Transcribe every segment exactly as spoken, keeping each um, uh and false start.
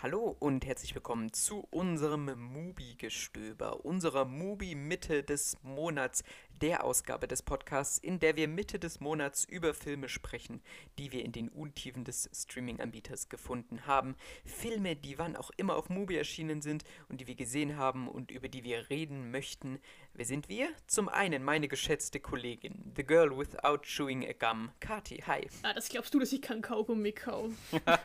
Hallo und herzlich willkommen zu unserem Mubi-Gestöber, unserer Mubi-Mitte des Monats, der Ausgabe des Podcasts, in der wir Mitte des Monats über Filme sprechen, die wir in den Untiefen des Streaming-Anbieters gefunden haben. Filme, die wann auch immer auf Mubi erschienen sind und die wir gesehen haben und über die wir reden möchten. Wer sind wir? Zum einen meine geschätzte Kollegin, The Girl Without Chewing a Gum, Kati, hi. Ah, das glaubst du, dass ich kein Kaugummi kaue.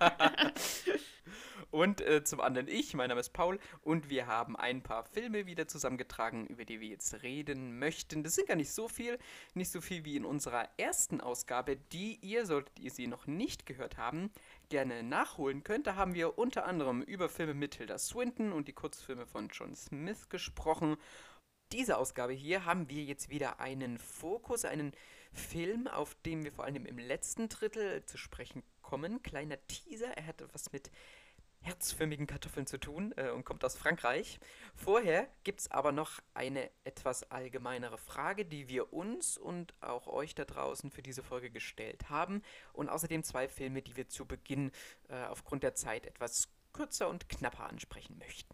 Und äh, zum anderen ich, mein Name ist Paul und wir haben ein paar Filme wieder zusammengetragen, über die wir jetzt reden möchten. Das sind gar nicht so viel, nicht so viel wie in unserer ersten Ausgabe, die ihr, solltet ihr sie noch nicht gehört haben, gerne nachholen könnt. Da haben wir unter anderem über Filme mit Tilda Swinton und die Kurzfilme von John Smith gesprochen. Diese Ausgabe hier haben wir jetzt wieder einen Fokus, einen Film, auf den wir vor allem im letzten Drittel zu sprechen kommen. Kleiner Teaser, er hat was mit herzförmigen Kartoffeln zu tun äh, und kommt aus Frankreich. Vorher gibt es aber noch eine etwas allgemeinere Frage, die wir uns und auch euch da draußen für diese Folge gestellt haben. Und außerdem zwei Filme, die wir zu Beginn äh, aufgrund der Zeit etwas kürzer und knapper ansprechen möchten.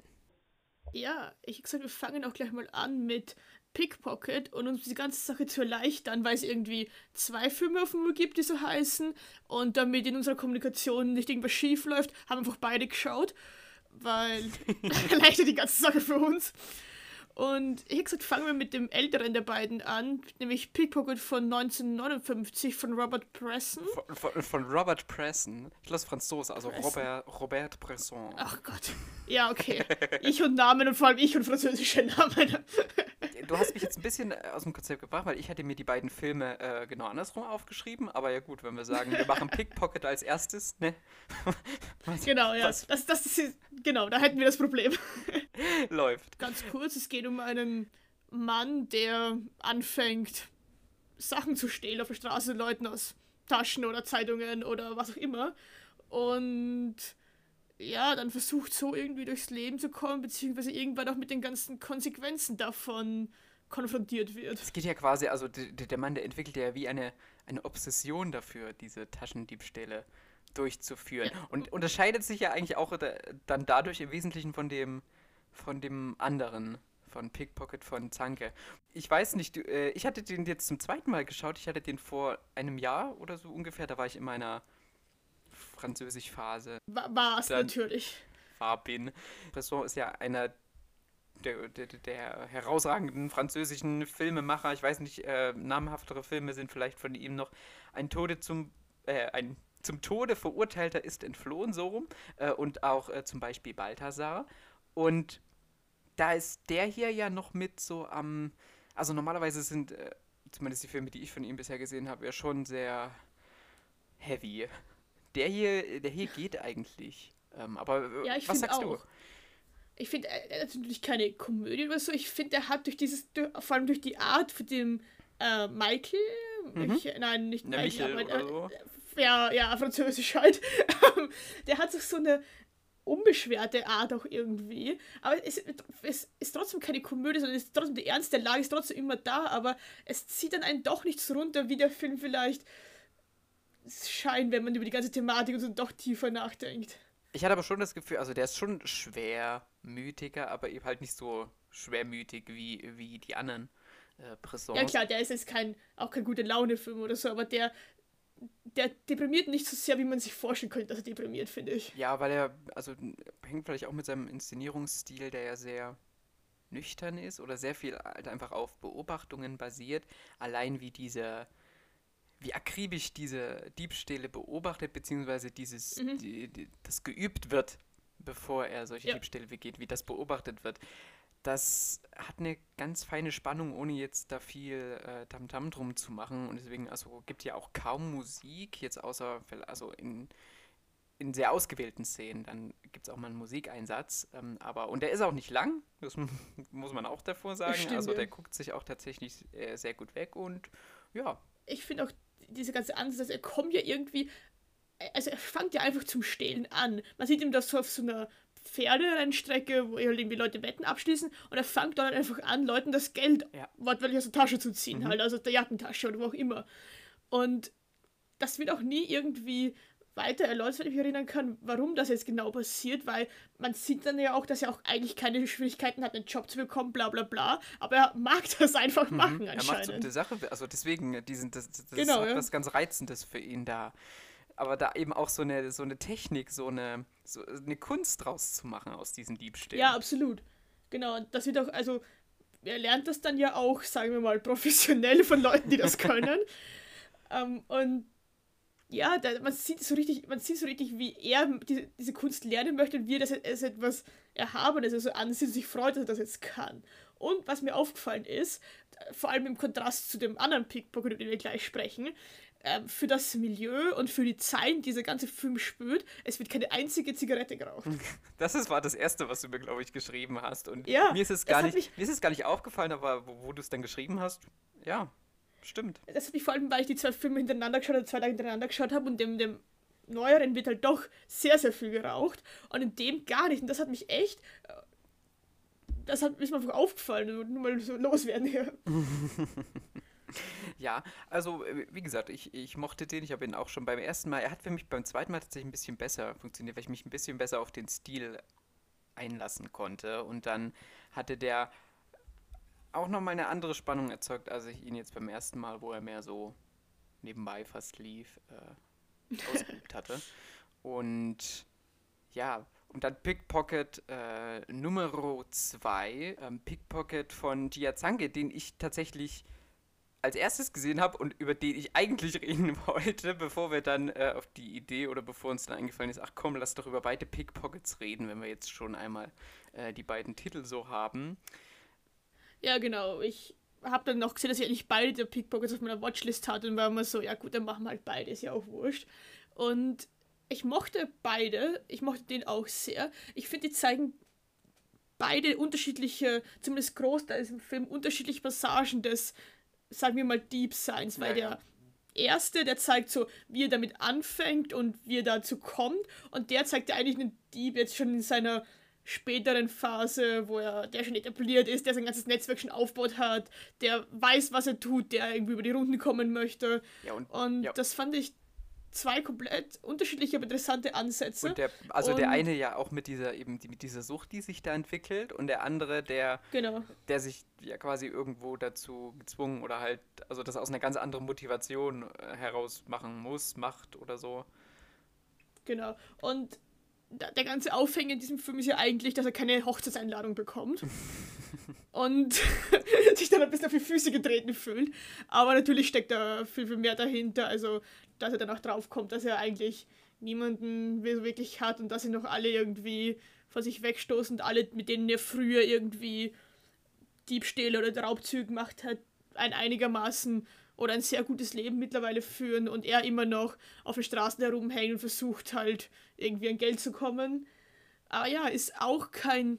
Ja, ich hab gesagt, wir fangen auch gleich mal an mit Pickpocket und uns die ganze Sache zu erleichtern, weil es irgendwie zwei Filme auf dem Uhr gibt, die so heißen, und damit in unserer Kommunikation nicht irgendwas schief läuft, haben wir einfach beide geschaut, weil erleichtert die ganze Sache für uns. Und ich hab gesagt, fangen wir mit dem älteren der beiden an, nämlich Pickpocket von neunzehnhundertneunundfünfzig von Robert Bresson. Von, von, von Robert Bresson, ich lasse Franzose, also Bresson. Robert, Robert Bresson. Ach Gott. Ja, okay. Ich und Namen und vor allem ich und französische Namen. Du hast mich jetzt ein bisschen aus dem Konzept gebracht, weil ich hatte mir die beiden Filme äh, genau andersrum aufgeschrieben. Aber ja gut, wenn wir sagen, wir machen Pickpocket als erstes, ne? Was, Genau, ja. was Das, das ist, genau, da hätten wir das Problem. läuft. Ganz kurz, es geht um einen Mann, der anfängt, Sachen zu stehlen auf der Straße, Leuten aus Taschen oder Zeitungen oder was auch immer. Und ja, dann versucht so irgendwie durchs Leben zu kommen, beziehungsweise irgendwann auch mit den ganzen Konsequenzen davon konfrontiert wird. Es geht ja quasi, also der, der Mann, der entwickelt ja wie eine, eine Obsession dafür, diese Taschendiebstähle durchzuführen. Ja. Und unterscheidet sich ja eigentlich auch da, dann dadurch im Wesentlichen von dem, von dem anderen, von Pickpocket von Zanke. Ich weiß nicht, du, äh, ich hatte den jetzt zum zweiten Mal geschaut, ich hatte den vor einem Jahr oder so ungefähr, da war ich in meiner Französisch-Phase. Wa- War's Dann- natürlich. Farbin. Bresson ist ja einer der, der, der herausragenden französischen Filmemacher. Ich weiß nicht, äh, namhaftere Filme sind vielleicht von ihm noch Ein Tode zum, äh, ein zum Tode verurteilter ist entflohen, so rum. Äh, und auch äh, zum Beispiel Balthasar. Und da ist der hier ja noch mit so am, also normalerweise sind, äh, zumindest die Filme, die ich von ihm bisher gesehen habe, ja schon sehr heavy. Der hier, der hier geht eigentlich. Ähm, aber äh, Ja, ich was finde sagst auch. Ich finde, er er hat natürlich keine Komödie oder so. Ich finde, er hat durch dieses, durch, vor allem durch die Art von dem äh, Michael, Mhm. ich, nein, nicht Der Michael, Michel aber oder so. äh, ja, ja, französisch halt. Der hat so eine unbeschwerte Art auch irgendwie. Aber es, es ist trotzdem keine Komödie, sondern es ist trotzdem die Ernst der Lage, ist trotzdem immer da, aber es zieht dann einen doch nicht so runter, wie der Film vielleicht scheint, wenn man über die ganze Thematik und so doch tiefer nachdenkt. Ich hatte aber schon das Gefühl, also der ist schon schwermütiger, aber eben halt nicht so schwermütig wie, wie die anderen äh, Bressons. Ja klar, der ist jetzt kein, auch kein gute Laune-Film oder so, aber der, der deprimiert nicht so sehr, wie man sich vorstellen könnte, dass er deprimiert, finde ich. Ja, weil er, also hängt vielleicht auch mit seinem Inszenierungsstil, der ja sehr nüchtern ist oder sehr viel halt einfach auf Beobachtungen basiert. Allein wie diese, wie akribisch diese Diebstähle beobachtet, beziehungsweise dieses, Mhm. die, die, das geübt wird, bevor er solche Ja. Diebstähle begeht, wie das beobachtet wird. Das hat eine ganz feine Spannung, ohne jetzt da viel äh, Tamtam drum zu machen. Und deswegen, also gibt ja auch kaum Musik, jetzt außer, also in, in sehr ausgewählten Szenen, dann gibt es auch mal einen Musikeinsatz. Ähm, aber, und der ist auch nicht lang, das mu- muss man auch davor sagen. Stimmt, Also ja. der guckt sich auch tatsächlich äh, sehr gut weg und ja, Ich finde auch diese ganze Ansatz, dass er kommt ja irgendwie, also er fängt ja einfach zum Stehlen an. Man sieht ihm das so auf so einer Pferderennstrecke, wo halt irgendwie Leute Wetten abschließen, und er fängt dann einfach an, Leuten das Geld Ja. wortwörtlich aus der Tasche zu ziehen, Mhm. halt, also aus der Jackentasche oder wo auch immer. Und das wird auch nie irgendwie weiter erläutert, wenn ich mich erinnern kann, warum das jetzt genau passiert, weil man sieht dann ja auch, dass er auch eigentlich keine Schwierigkeiten hat, einen Job zu bekommen, bla bla bla, aber er mag das einfach Mhm. machen Er macht so anscheinend. die Sache, also deswegen, die sind, das, das das Genau, hat ja. was ganz Reizendes für ihn da. Aber da eben auch so eine, so eine Technik, so eine, so eine Kunst draus zu machen aus diesen Ja, Diebstählen. absolut. Genau, und das wird auch, also er lernt das dann ja auch, sagen wir mal, professionell von Leuten, die das können. Ähm, und ja, da, man sieht so richtig, man sieht so richtig, wie er diese, diese Kunst lernen möchte und wie er das als etwas Erhabenes, also ansieht und sich freut, dass er das jetzt kann. Und was mir aufgefallen ist, vor allem im Kontrast zu dem anderen Pickpocket, über den wir gleich sprechen, ähm, für das Milieu und für die Zeit, die dieser ganze Film spürt, es wird keine einzige Zigarette geraucht. Das ist, war das Erste, was du mir, glaube ich, geschrieben hast. Und Ja, mir ist es das gar hat nicht, mich, mir ist es gar nicht aufgefallen, aber wo, wo du es dann geschrieben hast, ja, stimmt. das hat mich vor allem, weil ich die zwei Filme hintereinander geschaut habe, zwei Tage hintereinander geschaut habe und dem, dem neueren wird halt doch sehr, sehr viel geraucht und in dem gar nicht. Und das hat mich echt, äh, das hat ist mir einfach aufgefallen, nur mal so loswerden hier. Ja, also äh, wie gesagt, ich, ich mochte den, ich habe ihn auch schon beim ersten Mal, er hat für mich beim zweiten Mal tatsächlich ein bisschen besser funktioniert, weil ich mich ein bisschen besser auf den Stil einlassen konnte und dann hatte der auch nochmal eine andere Spannung erzeugt, als ich ihn jetzt beim ersten Mal, wo er mehr so nebenbei fast lief, äh, ausgeübt hatte. Und ja, und dann Pickpocket äh, Nummer zwei, ähm, Pickpocket von Giazange, den ich tatsächlich als erstes gesehen habe und über den ich eigentlich reden wollte, bevor wir dann äh, auf die Idee oder bevor uns dann eingefallen ist, ach komm, lass doch über beide Pickpockets reden, wenn wir jetzt schon einmal äh, die beiden Titel so haben. Ja, genau. Ich habe dann noch gesehen, dass ich eigentlich beide der Pickpockets auf meiner Watchlist hatte und war immer so, ja gut, dann machen wir halt beide, ist ja auch wurscht. Und ich mochte beide, ich mochte den auch sehr. Ich finde, die zeigen beide unterschiedliche, zumindest großteils im Film, unterschiedliche Passagen des, sagen wir mal, Diebseins, Ja, weil ja. der erste, der zeigt so, wie er damit anfängt und wie er dazu kommt und der zeigt ja eigentlich einen Dieb jetzt schon in seiner späteren Phase, wo er, der schon etabliert ist, der sein ganzes Netzwerk schon aufgebaut hat, der weiß, was er tut, der irgendwie über die Runden kommen möchte Ja, und und ja, das fand ich zwei komplett unterschiedliche, aber interessante Ansätze und der, also der und eine ja auch mit dieser eben die, mit dieser Sucht, die sich da entwickelt, und der andere, der, genau. der sich ja quasi irgendwo dazu gezwungen oder halt, also das aus einer ganz anderen Motivation äh, heraus machen muss, macht oder so. Genau. Und da- der ganze Aufhänger in diesem Film ist ja eigentlich, dass er keine Hochzeitseinladung bekommt und sich dann ein bisschen auf die Füße getreten fühlt. Aber natürlich steckt da viel, viel mehr dahinter. Also, dass er dann auch drauf kommt, dass er eigentlich niemanden so wirklich hat und dass sie noch alle irgendwie von sich wegstoßen und alle, mit denen er früher irgendwie Diebstähle oder Raubzüge gemacht hat, ein einigermaßen oder ein sehr gutes Leben mittlerweile führen und er immer noch auf den Straßen herumhängt und versucht halt irgendwie an Geld zu kommen. Aber ja, ist auch kein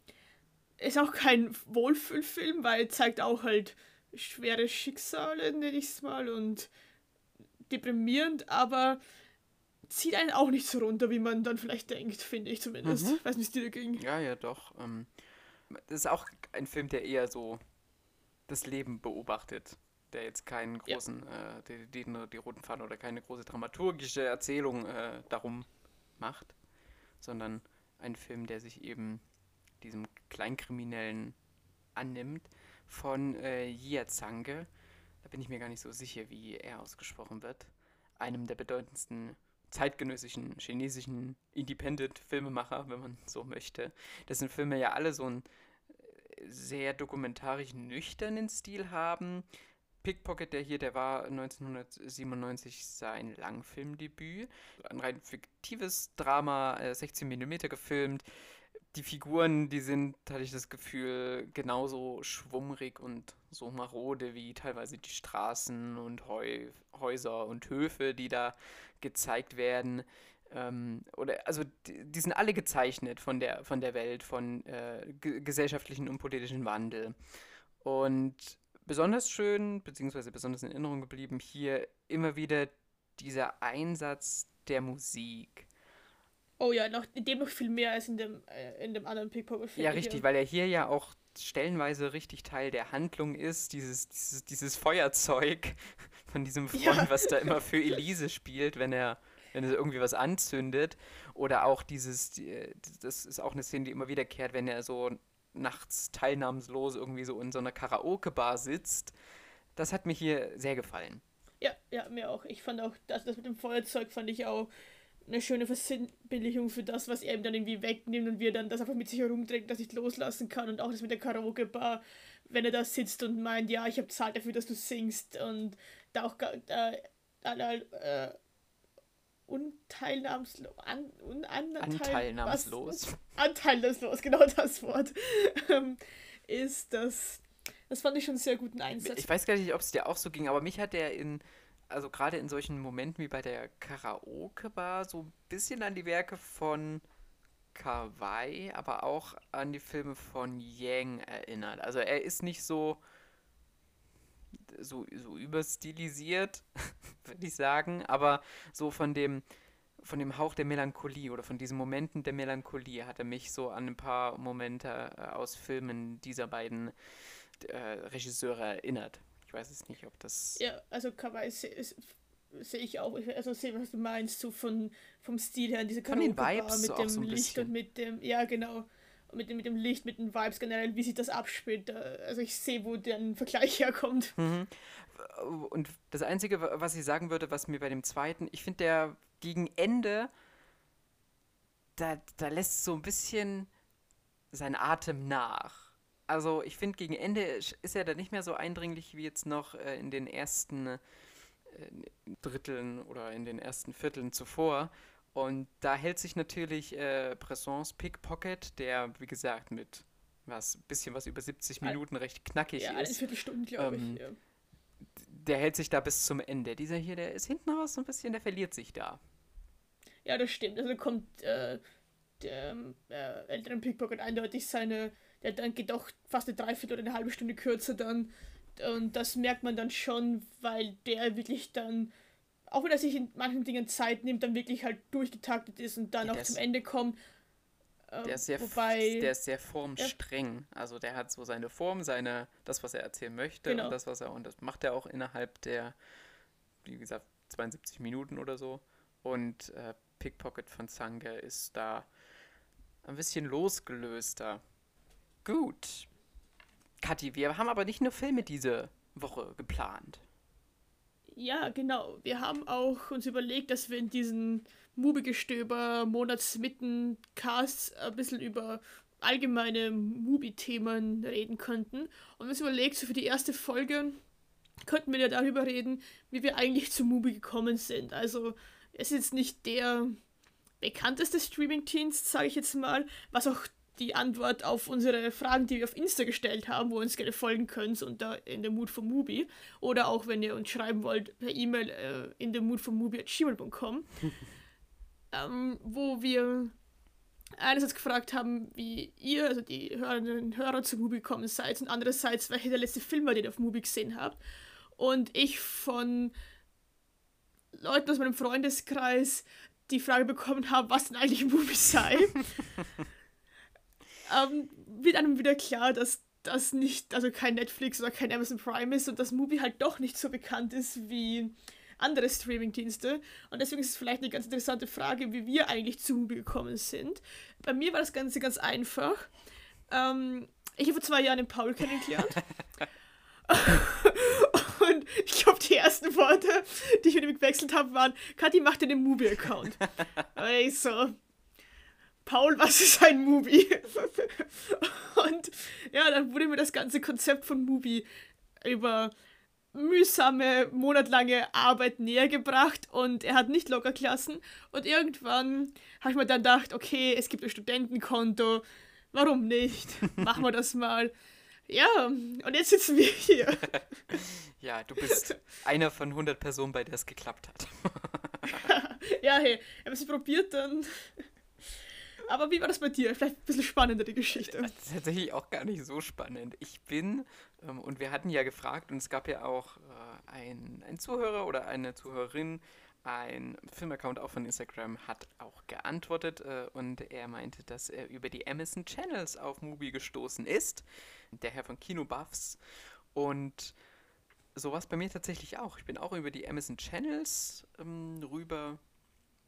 ist auch kein Wohlfühlfilm, weil zeigt auch halt schwere Schicksale, nenne ich es mal, und deprimierend, aber zieht einen auch nicht so runter, wie man dann vielleicht denkt, finde ich zumindest. Mhm. Weiß nicht, wie es dir ging. Ja, ja, doch. Ähm, das ist auch ein Film, der eher so das Leben beobachtet, der jetzt keinen Ja, großen, äh, die, die, die roten Faden oder keine große dramaturgische Erzählung äh, darum macht, sondern ein Film, der sich eben diesem Kleinkriminellen annimmt, von äh, Jia Zange. Da bin ich mir gar nicht so sicher, wie er ausgesprochen wird. Einem der bedeutendsten zeitgenössischen chinesischen Independent-Filmemacher, wenn man so möchte. Dessen Filme ja alle so einen sehr dokumentarisch nüchternen Stil haben. Pickpocket, der hier, der war neunzehnhundertsiebenundneunzig sein Langfilmdebüt. Ein rein fiktives Drama, äh, sechzehn Millimeter gefilmt. Die Figuren, die sind, hatte ich das Gefühl, genauso schwummrig und so marode wie teilweise die Straßen und Heu Häuser und Höfe, die da gezeigt werden. Ähm, oder also die, die sind alle gezeichnet von der von der Welt, von äh, ge gesellschaftlichen und politischen Wandel. Und besonders schön, beziehungsweise besonders in Erinnerung geblieben, hier immer wieder dieser Einsatz der Musik. oh ja, noch, in dem noch viel mehr als in dem, äh, in dem anderen Pickpocket, Ja, finde ich ja. richtig, weil er hier ja auch stellenweise richtig Teil der Handlung ist, dieses, dieses, dieses Feuerzeug von diesem Ja, Freund, was da immer für Elise spielt, wenn er, wenn er irgendwie was anzündet. Oder auch dieses, die- das ist auch eine Szene, die immer wiederkehrt, wenn er so nachts teilnahmslos irgendwie so in so einer Karaoke-Bar sitzt. Das hat mir hier sehr gefallen. Ja, ja, mir auch. Ich fand auch, das, das mit dem Feuerzeug fand ich auch eine schöne Versinnbildlichung für das, was er ihm dann irgendwie wegnimmt und wie er dann das einfach mit sich herumträgt, dass ich loslassen kann. Und auch das mit der Karaoke-Bar, wenn er da sitzt und meint, ja, ich habe Zeit dafür, dass du singst. Und da auch ga- äh, äh, äh, unteilnahmslos, an, un, anteil, was, Anteilnahmslos. anteilnahmslos, genau das Wort, ähm, ist das, das fand ich schon einen sehr guten Ich Einsatz. weiß gar nicht, ob es dir auch so ging, aber mich hat der in, also gerade in solchen Momenten wie bei der Karaoke-Bar, so ein bisschen an die Werke von Kawai, aber auch an die Filme von Yang erinnert. Also er ist nicht so, so, so überstilisiert, würde ich sagen, aber so von dem, von dem Hauch der Melancholie oder von diesen Momenten der Melancholie hat er mich so an ein paar Momente äh, aus Filmen dieser beiden äh, Regisseure erinnert. Ich weiß es nicht, ob das Ja, also Kawaii sehe seh ich auch, ich, also sehe, was du meinst, so von, vom Stil her, diese von den Karaoke-Bar Vibes so mit auch so dem ein Licht und bisschen. mit dem, ja genau, und mit dem, mit dem Licht, mit den Vibes generell, wie sich das abspielt. Da, also ich sehe, wo der Vergleich herkommt. Mhm. Und das Einzige, wa- was ich sagen würde, was mir bei dem zweiten, ich finde, der gegen Ende, da, da lässt so ein bisschen sein Atem nach. Also ich finde, gegen Ende ist ist er dann nicht mehr so eindringlich wie jetzt noch äh, in den ersten äh, Dritteln oder in den ersten Vierteln zuvor. Und da hält sich natürlich äh, Bressons Pickpocket, der, wie gesagt, mit was, bisschen was über siebzig Al- Minuten recht knackig Ja, eine ist, Viertelstunde, glaube ich. ähm, Ja. der hält sich da bis zum Ende. Dieser hier, der ist hinten raus so ein bisschen, der verliert sich da. Ja, das stimmt. Also da kommt äh, der äh, älteren Pickpocket eindeutig seine, der dann geht doch fast eine Dreiviertel oder eine halbe Stunde kürzer dann. Und das merkt man dann schon, weil der wirklich dann, auch wenn er sich in manchen Dingen Zeit nimmt, dann wirklich halt durchgetaktet ist und dann Ja, auch der zum ist, Ende kommt. Äh, der ist sehr, f- der wobei, ist sehr ja, formstreng. Also der hat so seine Form, seine, das, was er erzählen möchte und genau. das, was er, und das macht er auch innerhalb der, wie gesagt, zweiundsiebzig Minuten oder so. Und äh, Pickpocket von Sange ist da ein bisschen losgelöster. Gut. Kathi, wir haben aber nicht nur Filme diese Woche geplant. Ja, genau. Wir haben auch uns überlegt, dass wir in diesen Mubi-Gestöber Monatsmitten-Casts ein bisschen über allgemeine Mubi-Themen reden könnten. Und uns überlegt, so für die erste Folge könnten wir ja darüber reden, wie wir eigentlich zu Mubi gekommen sind. Also es ist jetzt nicht der bekannteste Streaming-Dienst, sage ich jetzt mal, was auch die Antwort auf unsere Fragen, die wir auf Insta gestellt haben, wo ihr uns gerne folgen könnt, unter in der Mood for Mubi. Oder auch, wenn ihr uns schreiben wollt, per E-Mail äh, in der Mood for Mubi at gmail punkt com, ähm, wo wir einerseits gefragt haben, wie ihr, also die Hörerinnen und Hörer zu Mubi gekommen seid und andererseits, welcher der letzte Film war, den ihr auf Mubi gesehen habt. Und ich von Leuten aus meinem Freundeskreis die Frage bekommen habe, was denn eigentlich Mubi sei. ähm, wird einem wieder klar, dass das nicht, also kein Netflix oder kein Amazon Prime ist und dass Mubi halt doch nicht so bekannt ist wie andere Streaming-Dienste. Und deswegen ist es vielleicht eine ganz interessante Frage, wie wir eigentlich zu Mubi gekommen sind. Bei mir war das Ganze ganz einfach. Ähm, ich habe vor zwei Jahren den Paul kennengelernt. Und ich glaube, die ersten Worte, die ich mit ihm gewechselt habe, waren: Kathi, mach dir den Mubi-Account. Und ich so: Paul, was ist ein Mubi? Und ja, dann wurde mir das ganze Konzept von Mubi über mühsame, monatelange Arbeit näher gebracht und er hat nicht locker gelassen. Und irgendwann habe ich mir dann gedacht, okay, es gibt ein Studentenkonto, warum nicht? Machen wir das mal. Ja, und jetzt sitzen wir hier. Ja, du bist einer von hundert Personen, bei der es geklappt hat. Ja, hey, haben wir es probiert dann. Aber wie war das bei dir? Vielleicht ein bisschen spannender, die Geschichte. Das ist tatsächlich auch gar nicht so spannend. Ich bin, ähm, und wir hatten ja gefragt, und es gab ja auch äh, ein, ein Zuhörer oder eine Zuhörerin, ein Filmaccount auch von Instagram, hat auch geantwortet äh, und er meinte, dass er über die Amazon Channels auf Mubi gestoßen ist. Der Herr von Kinobuffs. Und sowas bei mir tatsächlich auch. Ich bin auch über die Amazon Channels ähm, rüber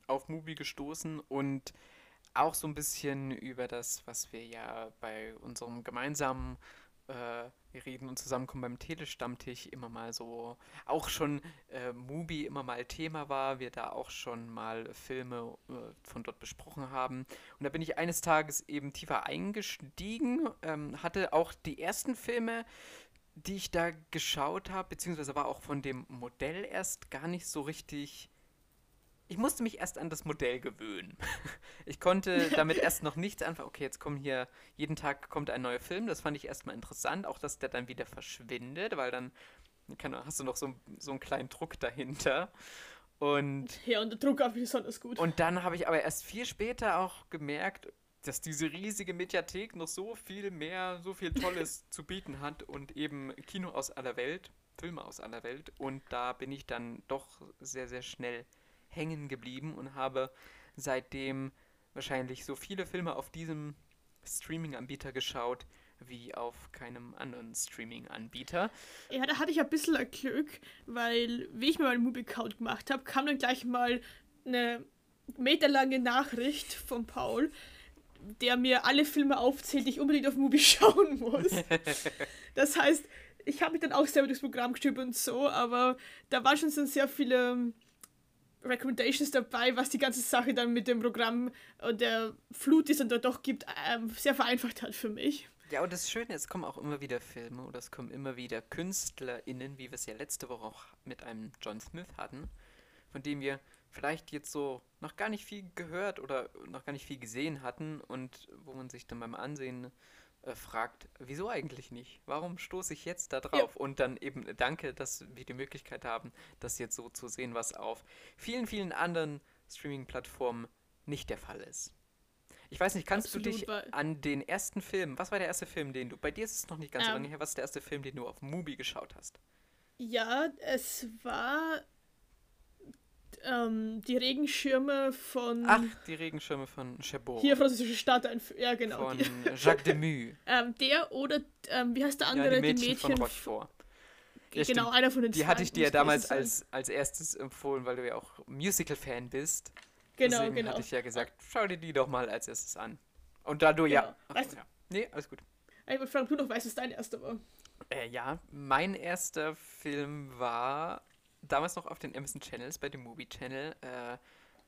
auf Mubi gestoßen und auch so ein bisschen über das, was wir ja bei unserem gemeinsamen äh, wir reden und zusammenkommen beim Telestammtisch immer mal so, auch schon äh, Mubi immer mal Thema war, wir da auch schon mal Filme äh, von dort besprochen haben. Und da bin ich eines Tages eben tiefer eingestiegen, ähm, hatte auch die ersten Filme, die ich da geschaut habe, beziehungsweise war auch von dem Modell erst gar nicht so richtig. Ich musste mich erst an das Modell gewöhnen. Ich konnte damit erst noch nichts anfangen. Okay, jetzt kommen hier, jeden Tag kommt ein neuer Film. Das fand ich erstmal interessant, auch dass der dann wieder verschwindet, weil dann kann, hast du noch so, so einen kleinen Druck dahinter. Und, Ja, und der Druck auch besonders gut. und dann habe ich aber erst viel später auch gemerkt, dass diese riesige Mediathek noch so viel mehr, so viel Tolles zu bieten hat und eben Kino aus aller Welt, Filme aus aller Welt. Und da bin ich dann doch sehr, sehr schnell hängen geblieben und habe seitdem wahrscheinlich so viele Filme auf diesem Streaming-Anbieter geschaut wie auf keinem anderen Streaming-Anbieter. Ja, da hatte ich ein bisschen ein Glück, weil, wie ich mir meinen Movie-Account gemacht habe, kam dann gleich mal eine meterlange Nachricht von Paul, der mir alle Filme aufzählt, die ich unbedingt auf Movie schauen muss. Das heißt, ich habe mich dann auch selber durchs Programm gestöbert und so, aber da waren schon so sehr viele Recommendations dabei, was die ganze Sache dann mit dem Programm und der Flut, die es dann dort doch gibt, ähm, sehr vereinfacht hat für mich. Ja, und das Schöne ist, es kommen auch immer wieder Filme oder es kommen immer wieder KünstlerInnen, wie wir es ja letzte Woche auch mit einem John Smith hatten, von dem wir vielleicht jetzt so noch gar nicht viel gehört oder noch gar nicht viel gesehen hatten und wo man sich dann beim Ansehen äh, fragt, wieso eigentlich nicht? Warum stoße ich jetzt da drauf? Ja. Und dann eben danke, dass wir die Möglichkeit haben, das jetzt so zu sehen, was auf vielen, vielen anderen Streaming-Plattformen nicht der Fall ist. Ich weiß nicht, kannst Absolut, du dich weil- an den ersten Film, was war der erste Film, den du, bei dir ist es noch nicht ganz so Ähm. lange her, was ist der erste Film, den du auf Mubi geschaut hast? Ja, es war ähm, die Regenschirme von Ach, die Regenschirme von Chabot. hier französische Stadt. Ein, ja, genau. Von Die, Jacques Demy. ähm, der oder, ähm, wie heißt der Ja, andere? die Mädchen, von f- Rochefort. Ja, genau, stimmt. einer von den Die zwei, hatte ich dir ja muss damals gewesen sein. als, als erstes empfohlen, weil du ja auch Musical-Fan bist. Genau, Deswegen genau. hatte ich ja gesagt, schau dir die doch mal als erstes an. Und da du ja... Genau. Ach, Weißt du- ja. Nee, alles gut. Ich wollte fragen, ob du noch weißt, was dein erster war. Äh, ja, mein erster Film war damals noch auf den Amazon Channels, bei dem Movie Channel, äh,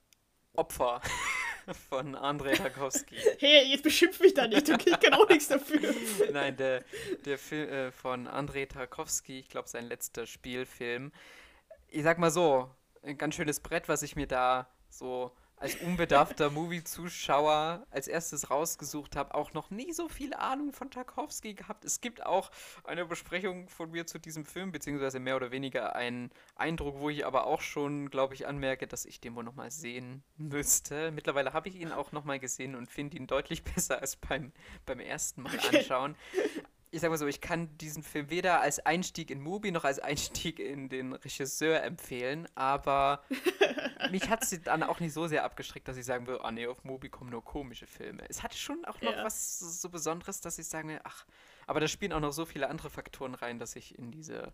Opfer von Andrei Tarkovsky. Hey, jetzt beschimpf mich da nicht, okay? Ich kann auch nichts dafür. Nein, der, der Film äh, von Andrei Tarkovsky, ich glaube sein letzter Spielfilm. Ich sag mal so, ein ganz schönes Brett, was ich mir da so als unbedarfter Movie-Zuschauer als erstes rausgesucht habe, auch noch nie so viel Ahnung von Tarkovsky gehabt. Es gibt auch eine Besprechung von mir zu diesem Film, beziehungsweise mehr oder weniger einen Eindruck, wo ich aber auch schon, glaube ich, anmerke, dass ich den wohl nochmal sehen müsste. Mittlerweile habe ich ihn auch nochmal gesehen und finde ihn deutlich besser als beim, beim ersten Mal anschauen. Ich sag mal so, ich kann diesen Film weder als Einstieg in Mubi noch als Einstieg in den Regisseur empfehlen, aber mich hat es dann auch nicht so sehr abgeschreckt, dass ich sagen würde, ah nee, auf Mubi kommen nur komische Filme. Es hatte schon auch noch Ja. was so Besonderes, dass ich sage, ach, aber da spielen auch noch so viele andere Faktoren rein, dass ich in diese,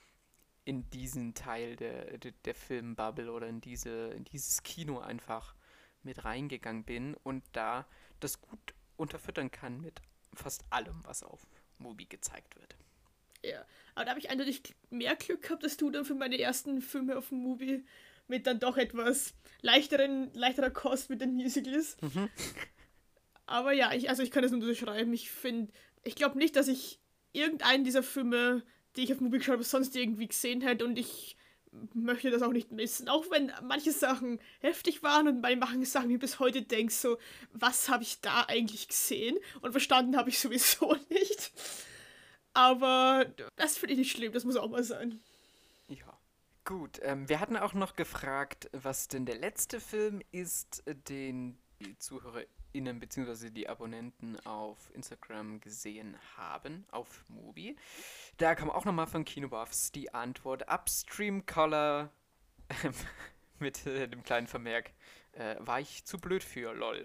in diesen Teil der, der, der Filmbubble oder in diese, in dieses Kino einfach mit reingegangen bin und da das gut unterfüttern kann mit fast allem, was auf Mubi gezeigt wird. Ja, aber da habe ich eindeutig mehr Glück gehabt, als du dann für meine ersten Filme auf dem Movie mit dann doch etwas leichteren, leichterer Kost mit den Musicals. Mhm. Aber ja, ich, also ich kann das nur unterschreiben. Ich finde, ich glaube nicht, dass ich irgendeinen dieser Filme, die ich auf Movie geschaut habe, sonst irgendwie gesehen hätte und ich möchte das auch nicht missen. Auch wenn manche Sachen heftig waren und bei manchen Sachen mir bis heute denkst so, was habe ich da eigentlich gesehen? Und verstanden habe ich sowieso nicht. Aber das finde ich nicht schlimm, das muss auch mal sein. Ja. Gut, ähm, wir hatten auch noch gefragt, was denn der letzte Film ist, äh, den die ZuhörerInnen bzw. die Abonnenten auf Instagram gesehen haben, auf Mubi. Da kam auch nochmal von Kinobuffs die Antwort Upstream Color ähm, mit äh, dem kleinen Vermerk, äh, war ich zu blöd für, lol.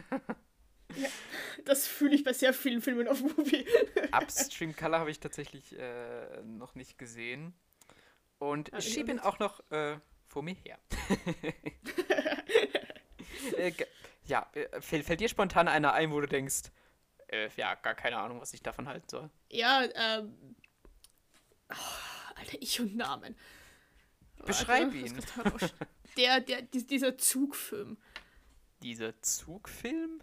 Das fühle ich bei sehr vielen Filmen auf Movie. Upstream Color habe ich tatsächlich äh, noch nicht gesehen. Und Ah, ich ich schiebe auch ihn nicht. auch noch äh, vor mir her. Äh, ge- ja, äh, fällt, fällt dir spontan einer ein, wo du denkst, äh, ja, gar keine Ahnung, was ich davon halten soll. Ja, ähm. Oh, Alter, ich und Namen. Beschreib Warte, das ihn. kannst du rauschen. Der, der, dies- dieser Zugfilm. Dieser Zugfilm?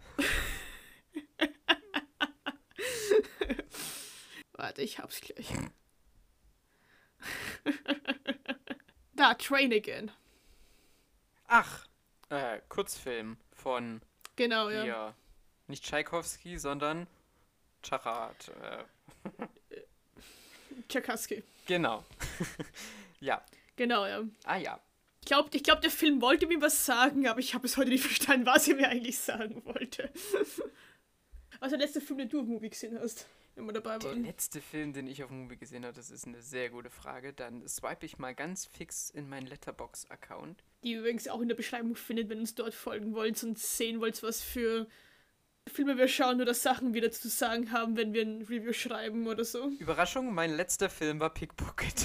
Warte, ich hab's gleich. Da, Train Again. Ach, äh, Kurzfilm von Genau, ja. hier. Nicht Tschaikowski, sondern Charat. Äh, Tchaikovsky. genau. Ja. Genau, ja. Ah ja. Ich glaube, ich glaub, der Film wollte mir was sagen, aber ich habe bis heute nicht verstanden, was er mir eigentlich sagen wollte. Was ist der letzte Film, den du auf Movie gesehen hast, wenn wir dabei Der waren? letzte Film, den ich auf dem Movie gesehen habe, das ist eine sehr gute Frage. Dann swipe ich mal ganz fix in meinen Letterboxd-Account. Die ihr übrigens auch in der Beschreibung findet, wenn ihr uns dort folgen wollt und sehen wollt, was für Filme wir schauen oder Sachen wir dazu sagen haben, wenn wir ein Review schreiben oder so. Überraschung, mein letzter Film war Pickpocket.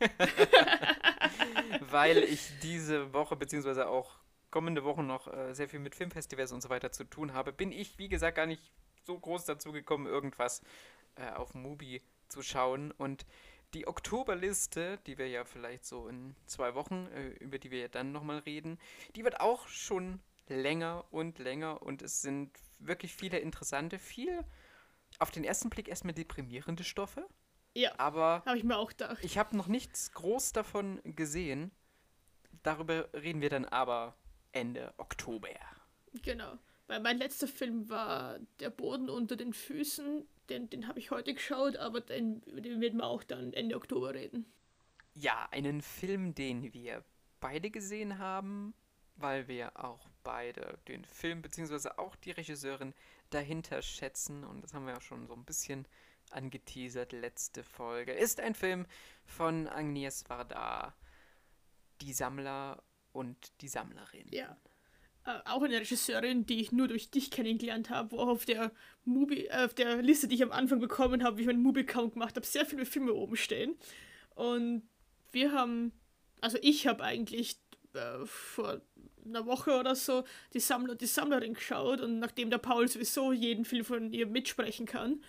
Weil ich diese Woche, beziehungsweise auch kommende Woche noch äh, sehr viel mit Filmfestivals und so weiter zu tun habe, bin ich, wie gesagt, gar nicht so groß dazu gekommen, irgendwas äh, auf Mubi zu schauen. Und die Oktoberliste, die wir ja vielleicht so in zwei Wochen, äh, über die wir ja dann nochmal reden, die wird auch schon länger und länger und es sind wirklich viele interessante, viel auf den ersten Blick erstmal deprimierende Stoffe, Ja, aber habe ich mir auch gedacht. ich habe noch nichts groß davon gesehen. Darüber reden wir dann aber Ende Oktober. Genau. Weil mein letzter Film war Der Boden unter den Füßen. Den, den habe ich heute geschaut, aber den, über den werden wir auch dann Ende Oktober reden. Ja, einen Film, den wir beide gesehen haben, weil wir auch beide den Film bzw. auch die Regisseurin dahinter schätzen. Und das haben wir ja schon so ein bisschen angeteasert, letzte Folge. Ist ein Film von Agnes Varda, Die Sammler und die Sammlerin. Ja. Äh, auch eine Regisseurin, die ich nur durch dich kennengelernt habe, wo auch auf der Mubi, äh, auf der Liste, die ich am Anfang bekommen habe, wie ich meinen Mubi-Count gemacht habe, sehr viele Filme oben stehen. Und wir haben, also ich habe eigentlich äh, vor einer Woche oder so die Sammler und die Sammlerin geschaut und nachdem der Paul sowieso jeden Film von ihr mitsprechen kann,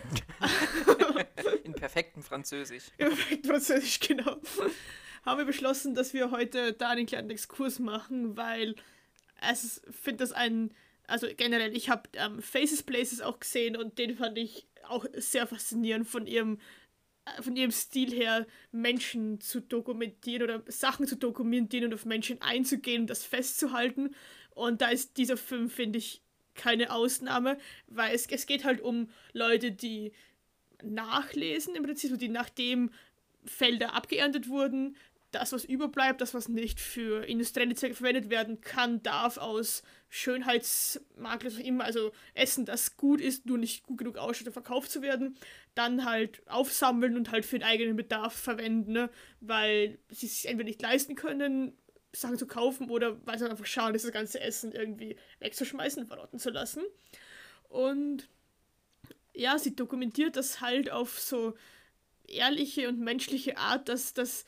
In perfektem Französisch. perfekt Französisch, genau, haben wir beschlossen, dass wir heute da einen kleinen Exkurs machen, weil es finde das ein, also generell, ich habe ähm, Faces Places auch gesehen und den fand ich auch sehr faszinierend von ihrem äh, von ihrem Stil her, Menschen zu dokumentieren oder Sachen zu dokumentieren und auf Menschen einzugehen und das festzuhalten. Und da ist dieser Film, finde ich, keine Ausnahme, weil es, es geht halt um Leute, die nachlesen, im Prinzip, so die nachdem Felder abgeerntet wurden, das, was überbleibt, das, was nicht für industrielle Zwecke verwendet werden kann, darf aus Schönheitsmakel, was auch immer, also Essen, das gut ist, nur nicht gut genug ausschaut, um verkauft zu werden, dann halt aufsammeln und halt für den eigenen Bedarf verwenden, ne? Weil sie es sich entweder nicht leisten können, Sachen zu kaufen oder weil es einfach schade ist, das ganze Essen irgendwie wegzuschmeißen, verrotten zu lassen. Und ja, sie dokumentiert das halt auf so ehrliche und menschliche Art, dass das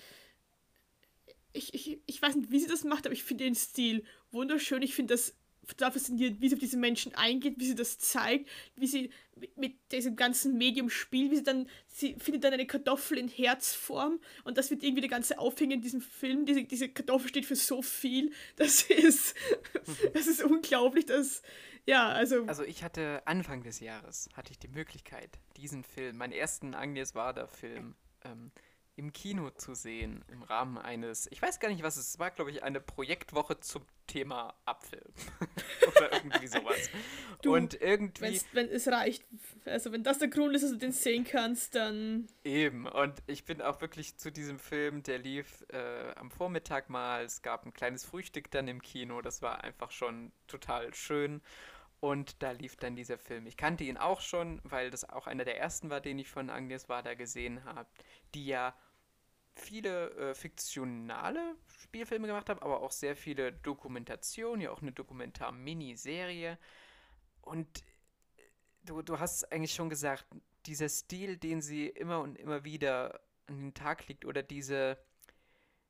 ich, ich, ich weiß nicht, wie sie das macht, aber ich finde den Stil wunderschön. Ich finde das total faszinierend, wie sie auf diese Menschen eingeht, wie sie das zeigt, wie sie mit diesem ganzen Medium spielt, wie sie dann, sie findet dann eine Kartoffel in Herzform und das wird irgendwie der ganze Aufhänger in diesem Film. Diese, diese Kartoffel steht für so viel. Das ist, das ist unglaublich, dass, ja, also. Also ich hatte Anfang des Jahres, hatte ich die Möglichkeit, diesen Film, meinen ersten Agnes Varda-Film, ähm, im Kino zu sehen, im Rahmen eines, ich weiß gar nicht, was es war, glaube ich, eine Projektwoche zum Thema Apfel. Oder irgendwie sowas. Du, Und irgendwie, wenn's, wenn es reicht, also wenn das der Grund ist, dass du den sehen kannst, dann. eben, und ich bin auch wirklich zu diesem Film, der lief äh, am Vormittag mal, es gab ein kleines Frühstück dann im Kino, das war einfach schon total schön. Und da lief dann dieser Film. Ich kannte ihn auch schon, weil das auch einer der ersten war, den ich von Agnes Varda gesehen habe, die ja viele äh, fiktionale Spielfilme gemacht hat, aber auch sehr viele Dokumentationen, ja auch eine Dokumentar-Miniserie. Und du, du hast eigentlich schon gesagt, dieser Stil, den sie immer und immer wieder an den Tag legt, oder diese,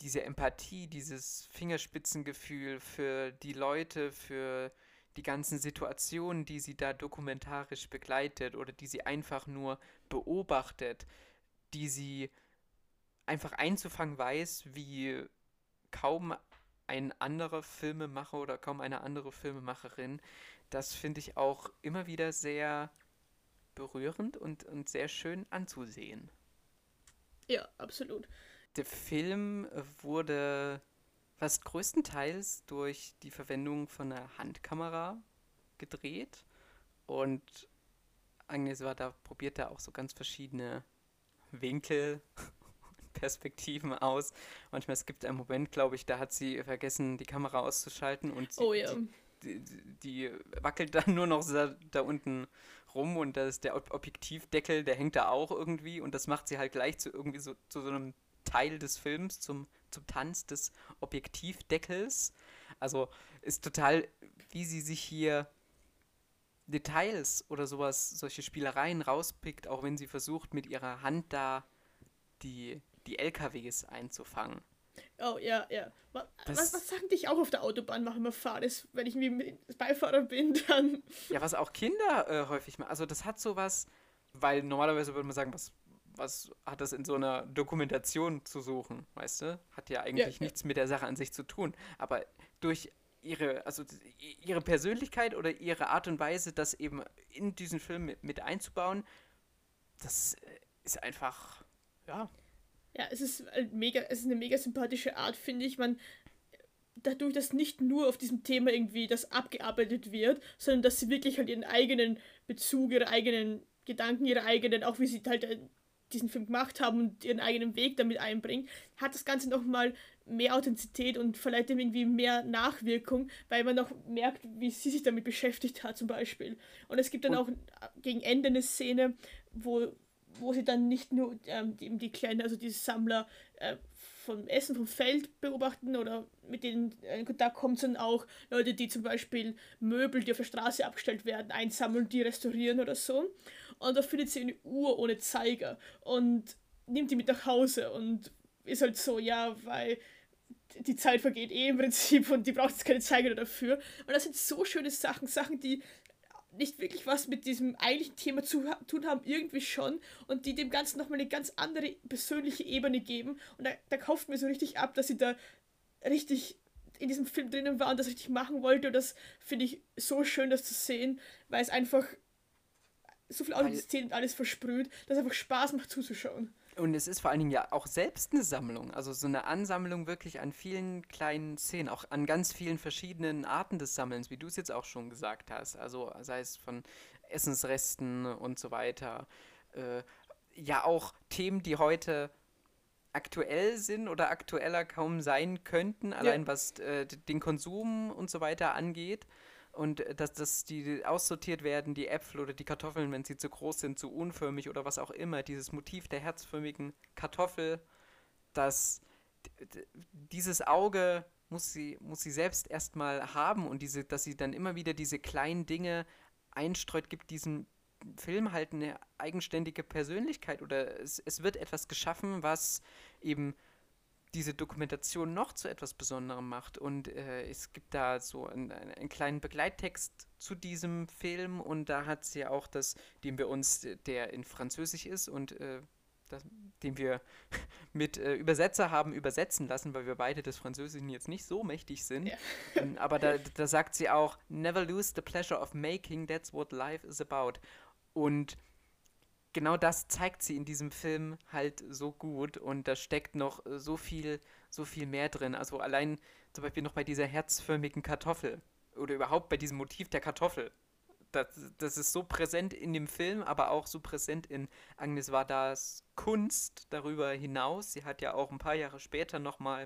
diese Empathie, dieses Fingerspitzengefühl für die Leute, für die ganzen Situationen, die sie da dokumentarisch begleitet oder die sie einfach nur beobachtet, die sie einfach einzufangen weiß, wie kaum ein anderer Filmemacher oder kaum eine andere Filmemacherin. Das finde ich auch immer wieder sehr berührend und, und sehr schön anzusehen. Ja, absolut. Der Film wurde fast größtenteils durch die Verwendung von einer Handkamera gedreht und Agnes war da, probiert da auch so ganz verschiedene Winkel, Perspektiven aus. Manchmal es gibt einen Moment, glaube ich, da hat sie vergessen, die Kamera auszuschalten und sie, Oh ja. die, die, die wackelt dann nur noch da, da unten rum und das ist der Ob- Objektivdeckel, der hängt da auch irgendwie und das macht sie halt gleich zu irgendwie so zu so einem Teil des Films, zum, zum Tanz des Objektivdeckels. Also ist total, wie sie sich hier Details oder sowas, solche Spielereien rauspickt, auch wenn sie versucht, mit ihrer Hand da die, die L K Ws einzufangen. Oh ja, ja. Wa- Was, Das, was sagen dich auch auf der Autobahn machen wir fahren? Ist, wenn ich mit Beifahrer bin, dann. ja, was auch Kinder äh, häufig machen, also das hat sowas, weil normalerweise würde man sagen, was, was hat das in so einer Dokumentation zu suchen, weißt du? Hat ja Ja, eigentlich ja. nichts mit der Sache an sich zu tun, aber durch ihre, also ihre Persönlichkeit oder ihre Art und Weise, das eben in diesen Film mit, mit einzubauen, das äh, ist einfach, ja, Ja, es ist halt mega, es ist eine mega sympathische Art, finde ich. Man, dadurch, dass nicht nur auf diesem Thema irgendwie das abgearbeitet wird, sondern dass sie wirklich halt ihren eigenen Bezug, ihre eigenen Gedanken, ihre eigenen, auch wie sie halt äh, diesen Film gemacht haben und ihren eigenen Weg damit einbringen, hat das Ganze nochmal mehr Authentizität und vielleicht ihm irgendwie mehr Nachwirkung, weil man auch merkt, wie sie sich damit beschäftigt hat zum Beispiel. Und es gibt dann und auch gegen Ende eine Szene, wo, wo sie dann nicht nur ähm, die, die Kleine, also diese Sammler äh, vom Essen vom Feld beobachten oder mit denen in Kontakt kommen, sondern auch Leute, die zum Beispiel Möbel, die auf der Straße abgestellt werden, einsammeln, die restaurieren oder so. Und da findet sie eine Uhr ohne Zeiger und nimmt die mit nach Hause und ist halt so, ja, weil die Zeit vergeht eh im Prinzip und die braucht jetzt keine Zeiger dafür. Und das sind so schöne Sachen, Sachen, die nicht wirklich was mit diesem eigentlichen Thema zu tun haben, irgendwie schon, und die dem Ganzen nochmal eine ganz andere persönliche Ebene geben. Und da, da kauft mir so richtig ab, dass sie da richtig in diesem Film drinnen war und das richtig machen wollte. Und das finde ich so schön, das zu sehen, weil es einfach so viel weil Authentizität und alles versprüht, dass es einfach Spaß macht zuzuschauen. Und es ist vor allen Dingen ja auch selbst eine Sammlung, also so eine Ansammlung wirklich an vielen kleinen Szenen, auch an ganz vielen verschiedenen Arten des Sammelns, wie du es jetzt auch schon gesagt hast. Also sei es von Essensresten und so weiter. Äh, ja, auch Themen, die heute aktuell sind oder aktueller kaum sein könnten, Ja, allein was äh, den Konsum und so weiter angeht. Und äh, dass, dass die aussortiert werden, die Äpfel oder die Kartoffeln, wenn sie zu groß sind, zu unförmig oder was auch immer. Dieses Motiv der herzförmigen Kartoffel, dass d- d- dieses Auge muss sie, muss sie selbst erstmal haben und diese, dass sie dann immer wieder diese kleinen Dinge einstreut, gibt diesem Film halt eine eigenständige Persönlichkeit oder es, es wird etwas geschaffen, was eben diese Dokumentation noch zu etwas Besonderem macht. Und äh, es gibt da so einen, einen kleinen Begleittext zu diesem Film und da hat sie ja auch das, den wir uns, äh, der in Französisch ist und äh, das, den wir mit äh, Übersetzer haben übersetzen lassen, weil wir beide des Französischen jetzt nicht so mächtig sind. ja. Ähm, aber da, da sagt sie auch, never lose the pleasure of making, that's what life is about. Und genau das zeigt sie in diesem Film halt so gut und da steckt noch äh, so viel, so viel mehr drin. Also allein zum Beispiel noch bei dieser herzförmigen Kartoffel oder überhaupt bei diesem Motiv der Kartoffel. Das, das ist so präsent in dem Film, aber auch so präsent in Agnes Vardas Kunst darüber hinaus. Sie hat ja auch ein paar Jahre später nochmal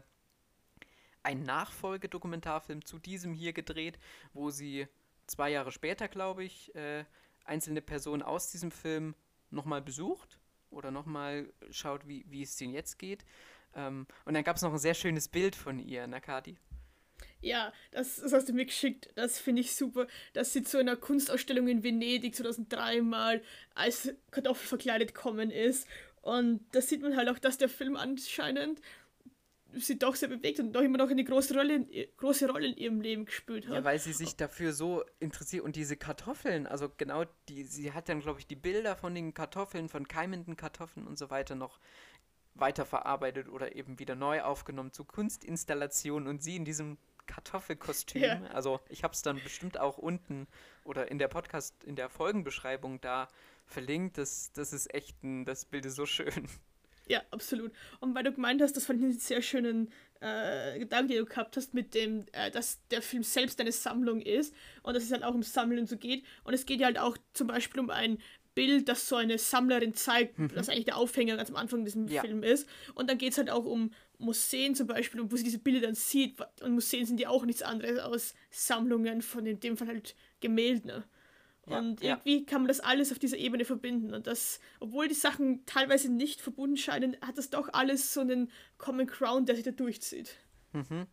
einen Nachfolgedokumentarfilm zu diesem hier gedreht, wo sie zwei Jahre später, glaube ich, äh, einzelne Personen aus diesem Film nochmal besucht oder nochmal schaut, wie, wie es denen jetzt geht. Ähm, und dann gab es noch ein sehr schönes Bild von ihr, Nakati. Ja, das, das hast du mir geschickt. Das finde ich super, dass sie zu einer Kunstausstellung in Venedig zweitausenddrei mal als Kartoffel verkleidet kommen ist. Und da sieht man halt auch, dass der Film anscheinend sie doch sehr bewegt und doch immer noch eine große Rolle, in, große Rolle in ihrem Leben gespielt hat. Ja, weil sie sich dafür so interessiert und diese Kartoffeln, also genau die, sie hat dann, glaube ich, die Bilder von den Kartoffeln, von keimenden Kartoffeln und so weiter noch weiterverarbeitet oder eben wieder neu aufgenommen zu Kunstinstallationen und sie in diesem Kartoffelkostüm. Ja. Also ich habe es dann bestimmt auch unten oder in der Podcast, in der Folgenbeschreibung da verlinkt. Das, das ist echt ein, das Bild ist so schön. Ja, absolut. Und weil du gemeint hast, das fand ich einen sehr schönen äh, Gedanken, den du gehabt hast, mit dem, äh, dass der Film selbst eine Sammlung ist und dass es halt auch um Sammeln und so geht. Und es geht ja halt auch zum Beispiel um ein Bild, das so eine Sammlerin zeigt, Mhm. das eigentlich der Aufhänger ganz am Anfang diesem Ja. Film ist. Und dann geht es halt auch um Museen zum Beispiel, wo sie diese Bilder dann sieht. Und Museen sind ja auch nichts anderes als Sammlungen von in dem Fall halt Gemälden. Ja, Und ja. irgendwie kann man das alles auf dieser Ebene verbinden. Und das, obwohl die Sachen teilweise nicht verbunden scheinen, hat das doch alles so einen Common Ground, der sich da durchzieht. Mhm.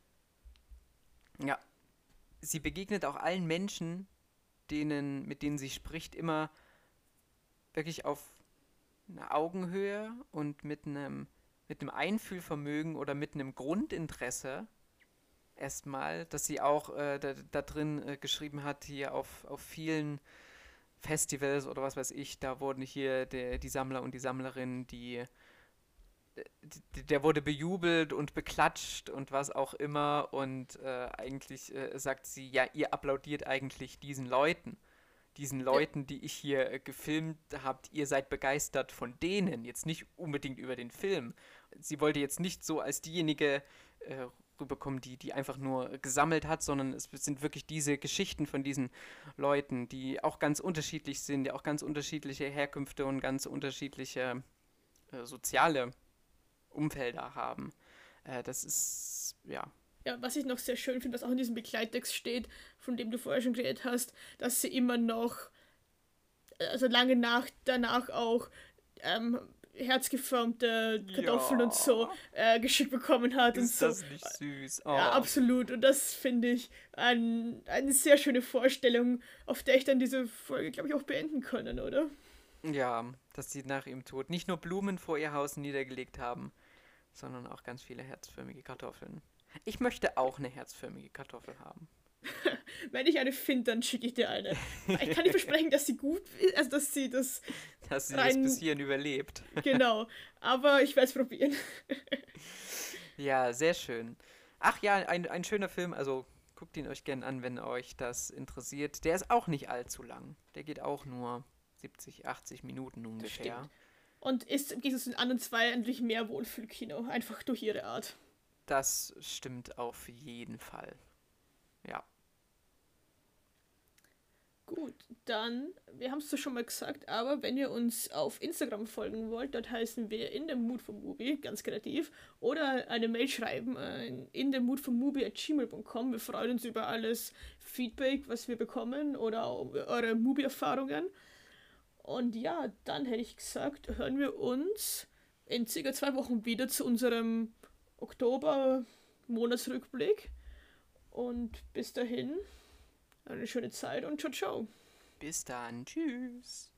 Ja. Sie begegnet auch allen Menschen, denen, mit denen sie spricht, immer wirklich auf einer Augenhöhe und mit einem, mit einem Einfühlvermögen oder mit einem Grundinteresse erstmal, dass sie auch äh, da, da drin äh, geschrieben hat, hier auf, auf vielen Festivals oder was weiß ich, da wurden hier der, die Sammler und die Sammlerinnen, die, die der wurde bejubelt und beklatscht und was auch immer und äh, eigentlich äh, sagt sie, ja, ihr applaudiert eigentlich diesen Leuten. Diesen Ja, Leuten, die ich hier äh, gefilmt habt, ihr seid begeistert von denen, jetzt nicht unbedingt über den Film. Sie wollte jetzt nicht so als diejenige äh, rüberkommen, die, die einfach nur gesammelt hat, sondern es sind wirklich diese Geschichten von diesen Leuten, die auch ganz unterschiedlich sind, die auch ganz unterschiedliche Herkünfte und ganz unterschiedliche äh, soziale Umfelder haben. Äh, das ist, ja, ja, was ich noch sehr schön finde, was auch in diesem Begleittext steht, von dem du vorher schon geredet hast, dass sie immer noch, also lange nach danach auch ähm, herzgeformte Kartoffeln und so ja, äh, geschickt bekommen hat und ist so. das nicht süß? Ja, Oh. absolut. Und das finde ich ein, eine sehr schöne Vorstellung, auf der ich dann diese Folge, glaube ich, auch beenden können, oder? Ja, dass sie nach ihrem Tod nicht nur Blumen vor ihr Haus niedergelegt haben, sondern auch ganz viele herzförmige Kartoffeln. Ich möchte auch eine herzförmige Kartoffel haben. Wenn ich eine finde, dann schicke ich dir eine. Ich kann nicht versprechen, dass sie gut ist, also dass sie das Dass sie das bis rein, hierhin überlebt. genau, aber ich werde es probieren. Ja, sehr schön. Ach ja, ein, ein schöner Film, also guckt ihn euch gern an, wenn euch das interessiert. Der ist auch nicht allzu lang. Der geht auch nur siebzig, achtzig Minuten Das ungefähr. stimmt. Und ist im Gegensatz zu den anderen zwei eigentlich mehr Wohlfühlkino, einfach durch ihre Art. Das stimmt auf jeden Fall. Ja. Gut, dann, wir haben es zwar schon mal gesagt, aber wenn ihr uns auf Instagram folgen wollt, dort heißen wir in the mood for movie, ganz kreativ, oder eine Mail schreiben äh, in the mood for movie at gmail punkt com. Wir freuen uns über alles Feedback, was wir bekommen oder auch eure Movie-Erfahrungen. Und ja, dann hätte ich gesagt, hören wir uns in circa zwei Wochen wieder zu unserem Oktober-Monatsrückblick. Und bis dahin, eine schöne Zeit und ciao, ciao. Bis dann. Tschüss.